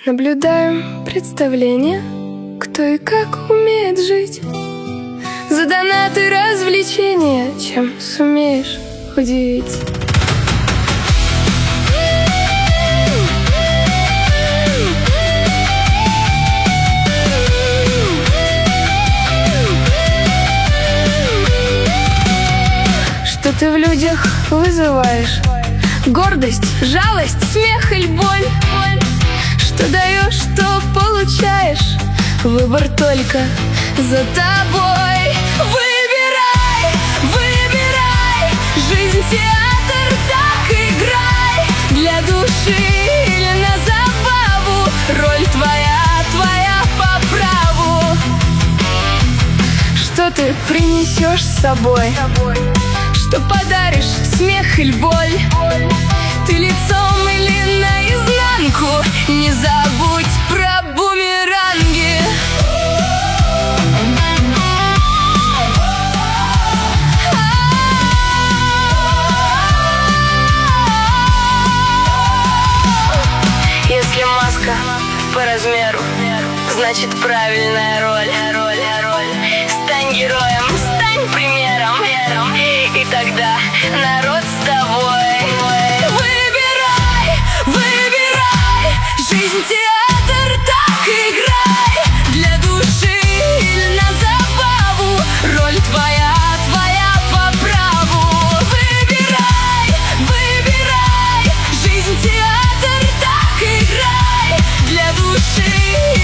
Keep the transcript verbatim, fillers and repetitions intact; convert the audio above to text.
Наблюдаем представление, кто и как умеет жить. За донаты развлечения, чем сумеешь удивить. Что ты в людях вызываешь? Гордость, жалость, смех или боль? Что даешь, что получаешь? Выбор только за тобой. Выбирай, выбирай, жизнь театр, так играй. Для души или на забаву, роль твоя, твоя по праву. Что ты принесешь с собой? Что подаришь, смех или боль? Ты лицом или наизнанку? Не забудь про бумеранги. Если маска по размеру, значит правильная роль. Стань героем, стань примером, и тогда народ с тобой. Выбирай, выбирай, жизнь театр, так играй. Для души или на забаву, роль твоя, твоя по праву. Выбирай, выбирай, жизнь театр, так играй. Для души